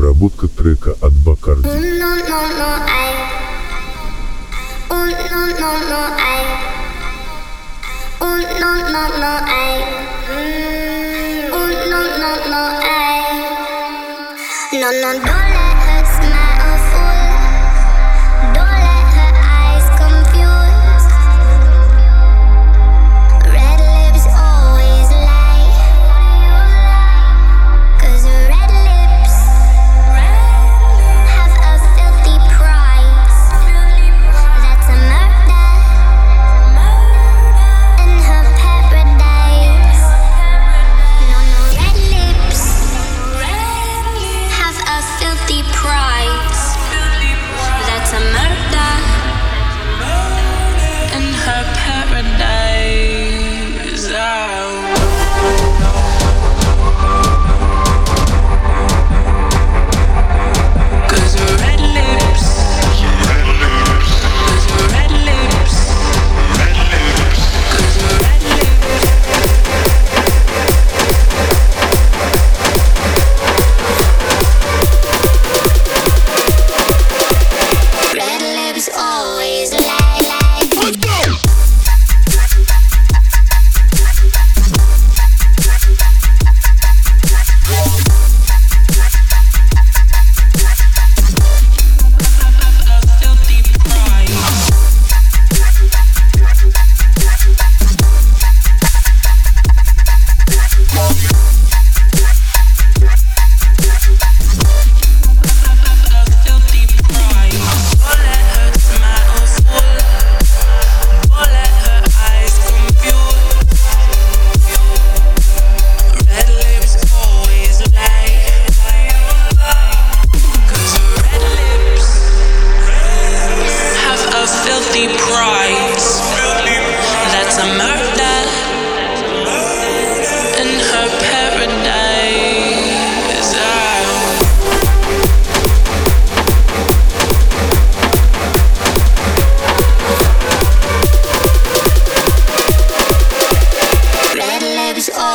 Обработка трека от Бакарди. No, no, don't let her smile fool. Don't let her eyes confuse. Red lips always lie. 'Cause red lips have a filthy price. That's a murder in her paradise. No, no, red lips have a filthy price. That's a murder in her paradise. Oh. Cause red lips, red lips, cause red lips, red lips, cause red lips. Red lips always lie, lie. Let's go! A filthy pride. A filthy pride. Don't let her smile fool. Don't let her eyes confuse. Red lips always lie. 'Cause red lips have a filthy pride. That's a murder in her paradise. Oh. Red lips